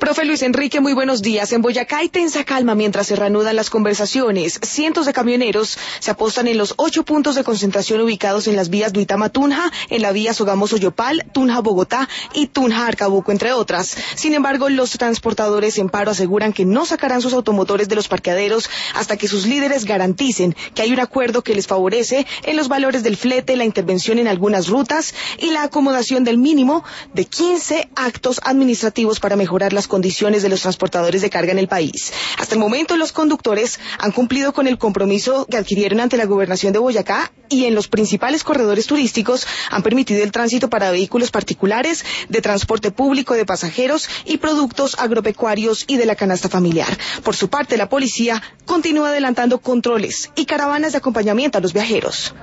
Profe Luis Enrique, muy buenos días. En Boyacá hay tensa calma mientras se reanudan las conversaciones. Cientos de camioneros se apostan en los 8 puntos de concentración ubicados en las vías Duitama-Tunja, en la vía Sogamoso-Yopal, Tunja-Bogotá y Tunja-Arcabuco, entre otras. Sin embargo, los transportadores en paro aseguran que no sacarán sus automotores de los parqueaderos hasta que sus líderes garanticen que hay un acuerdo que les favorece en los valores del flete, la intervención en algunas rutas y la acomodación del mínimo de 15 actos administrativos para mejorar las condiciones de los transportadores de carga en el país. Hasta el momento, los conductores han cumplido con el compromiso que adquirieron ante la gobernación de Boyacá y en los principales corredores turísticos han permitido el tránsito para vehículos particulares, de transporte público de pasajeros y productos agropecuarios y de la canasta familiar. Por su parte, la policía continúa adelantando controles y caravanas de acompañamiento a los viajeros.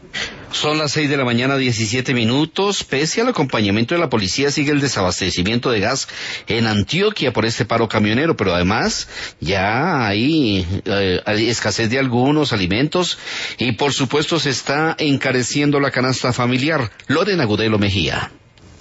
Son las 6:17 a.m. Pese al acompañamiento de la policía, sigue el desabastecimiento de gas en Antioquia por este paro camionero, pero además ya hay escasez de algunos alimentos y por supuesto se está encareciendo la canasta familiar. Lorena Gudelo Mejía.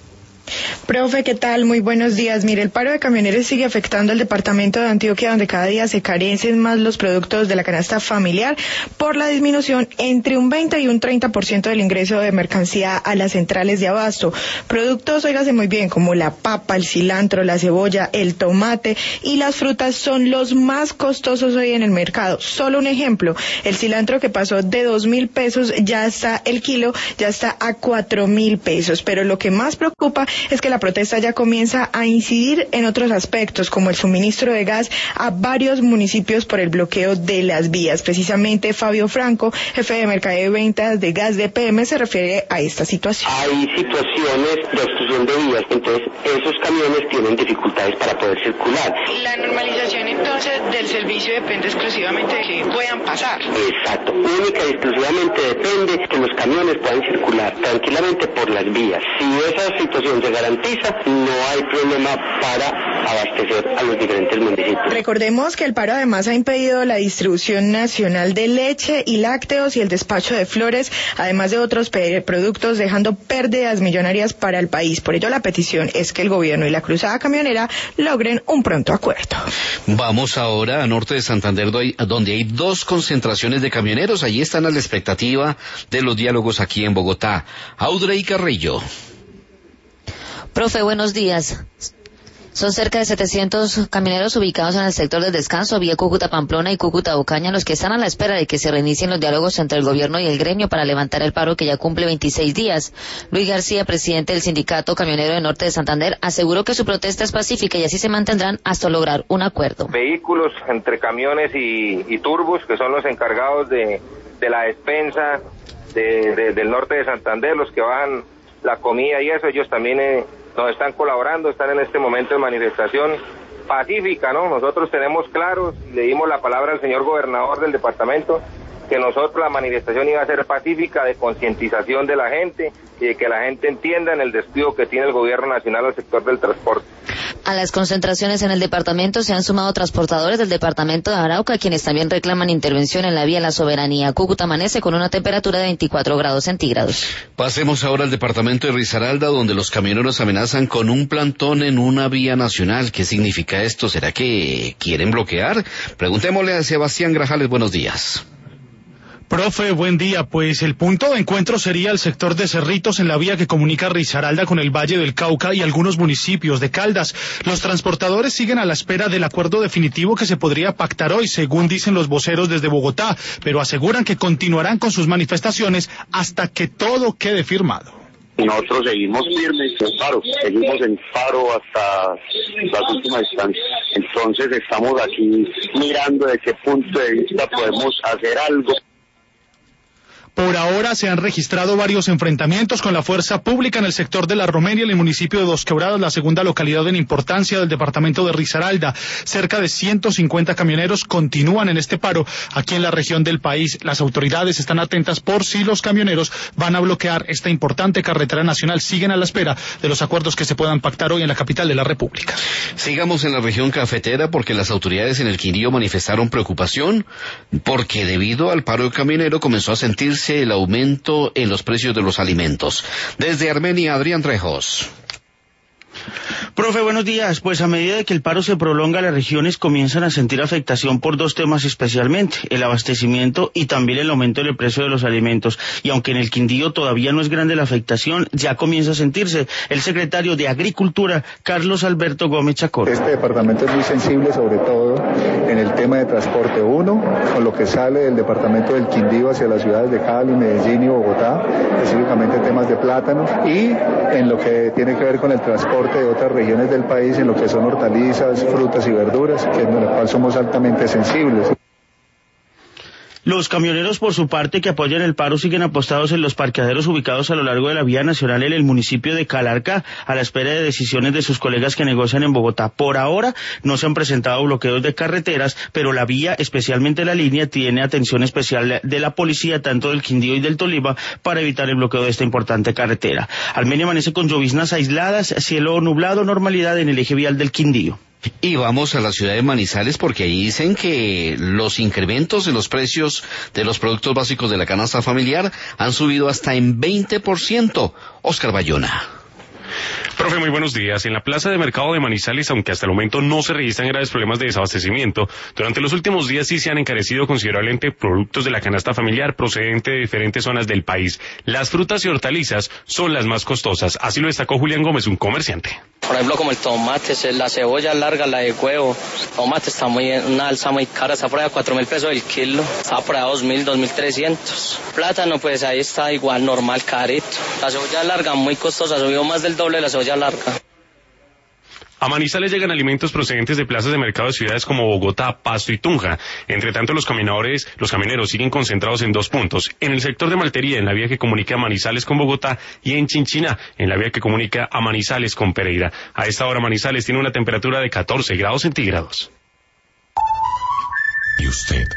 Profe, ¿qué tal? Muy buenos días. Mire, el paro de camioneros sigue afectando al departamento de Antioquia, donde cada día se carecen más los productos de la canasta familiar por la disminución entre un 20 y un 30% del ingreso de mercancía a las centrales de abasto. Productos, óigase muy bien, como la papa, el cilantro, la cebolla, el tomate y las frutas son los más costosos hoy en el mercado. Solo un ejemplo, el cilantro que pasó de 2.000 pesos, ya está el kilo, ya está a 4.000 pesos. Pero lo que más preocupa es que la protesta ya comienza a incidir en otros aspectos, como el suministro de gas a varios municipios por el bloqueo de las vías. Precisamente Fabio Franco, jefe de mercadeo y ventas de gas de EPM, se refiere a esta situación. Hay situaciones de obstrucción de vías, entonces esos camiones tienen dificultades para poder circular. La normalización entonces del servicio depende exclusivamente de que puedan pasar. Exacto, única y exclusivamente depende que los camiones puedan circular tranquilamente por las vías. Si esa situación se garantiza, no hay problema para abastecer a los diferentes municipios. Recordemos que el paro además ha impedido la distribución nacional de leche y lácteos y el despacho de flores, además de otros productos, dejando pérdidas millonarias para el país. Por ello, la petición es que el gobierno y la cruzada camionera logren un pronto acuerdo. Vamos ahora a norte de Santander, donde hay 2 concentraciones de camioneros. Allí están a la expectativa de los diálogos aquí en Bogotá. Audrey Carrillo. Profe, buenos días. Son cerca de 700 camioneros ubicados en el sector del descanso, vía Cúcuta-Pamplona y Cúcuta-Ocaña, los que están a la espera de que se reinicien los diálogos entre el gobierno y el gremio para levantar el paro que ya cumple 26 días. Luis García, presidente del sindicato camionero de Norte de Santander, aseguró que su protesta es pacífica y así se mantendrán hasta lograr un acuerdo. Vehículos entre camiones y turbos, que son los encargados de la despensa del norte de Santander, los que van la comida y eso, ellos también nos están colaborando, están en este momento de manifestación pacífica, ¿no? Nosotros tenemos claros, le dimos la palabra al señor gobernador del departamento, que nosotros la manifestación iba a ser pacífica, de concientización de la gente y de que la gente entienda en el despido que tiene el gobierno nacional al sector del transporte. A las concentraciones en el departamento se han sumado transportadores del departamento de Arauca, quienes también reclaman intervención en la vía La Soberanía. Cúcuta amanece con una temperatura de 24 grados centígrados. Pasemos ahora al departamento de Risaralda, donde los camioneros amenazan con un plantón en una vía nacional. ¿Qué significa esto? ¿Será que quieren bloquear? Preguntémosle a Sebastián Grajales. Buenos días. Profe, buen día. Pues el punto de encuentro sería el sector de Cerritos en la vía que comunica Risaralda con el Valle del Cauca y algunos municipios de Caldas. Los transportadores siguen a la espera del acuerdo definitivo que se podría pactar hoy, según dicen los voceros desde Bogotá, pero aseguran que continuarán con sus manifestaciones hasta que todo quede firmado. Nosotros seguimos firmes seguimos en paro hasta las últimas instancias. Entonces estamos aquí mirando desde qué punto de vista podemos hacer algo. Por ahora se han registrado varios enfrentamientos con la fuerza pública en el sector de La Romería, en el municipio de Dos Quebradas, la segunda localidad en importancia del departamento de Risaralda. Cerca de 150 camioneros continúan en este paro aquí en la región del país. Las autoridades están atentas por si los camioneros van a bloquear esta importante carretera nacional. Siguen a la espera de los acuerdos que se puedan pactar hoy en la capital de la República. Sigamos en la región cafetera, porque las autoridades en el Quindío manifestaron preocupación porque debido al paro camionero comenzó a sentirse el aumento en los precios de los alimentos. Desde Armenia, Adrián Trejos. Profe, buenos días. Pues a medida de que el paro se prolonga, las regiones comienzan a sentir afectación por dos temas especialmente, el abastecimiento y también el aumento del precio de los alimentos. Y aunque en el Quindío todavía no es grande la afectación, ya comienza a sentirse. El secretario de Agricultura, Carlos Alberto Gómez Chacón. Este departamento es muy sensible, sobre todo en el tema de transporte. Uno, con lo que sale del departamento del Quindío hacia las ciudades de Cali, Medellín y Bogotá, específicamente temas de plátanos, y en lo que tiene que ver con el transporte de otras regiones del país, en lo que son hortalizas, frutas y verduras, que en lo cual somos altamente sensibles. Los camioneros, por su parte, que apoyan el paro, siguen apostados en los parqueaderos ubicados a lo largo de la vía nacional en el municipio de Calarcá, a la espera de decisiones de sus colegas que negocian en Bogotá. Por ahora no se han presentado bloqueos de carreteras, pero la vía, especialmente la línea, tiene atención especial de la policía, tanto del Quindío y del Tolima, para evitar el bloqueo de esta importante carretera. Armenia amanece con lloviznas aisladas, cielo nublado, normalidad en el eje vial del Quindío. Y vamos a la ciudad de Manizales porque ahí dicen que los incrementos de los precios de los productos básicos de la canasta familiar han subido hasta en 20%. Oscar Bayona. Profe, muy buenos días. En la plaza de mercado de Manizales, aunque hasta el momento no se registran graves problemas de desabastecimiento, durante los últimos días sí se han encarecido considerablemente productos de la canasta familiar procedente de diferentes zonas del país. Las frutas y hortalizas son las más costosas, así lo destacó Julián Gómez, un comerciante. Por ejemplo, como el tomate, la cebolla larga, la de huevo. Tomate está una alza muy cara, está por ahí a 4.000 pesos el kilo, está por ahí a 2.000, 2.300. Plátano, pues ahí está igual, normal, carito. La cebolla larga muy costosa, subió más del doble de la cebolla larga. A Manizales llegan alimentos procedentes de plazas de mercado de ciudades como Bogotá, Pasto y Tunja. Entre tanto, los camioneros siguen concentrados en dos puntos. En el sector de Maltería, en la vía que comunica a Manizales con Bogotá, y en Chinchiná, en la vía que comunica a Manizales con Pereira. A esta hora Manizales tiene una temperatura de 14 grados centígrados. ¿Y usted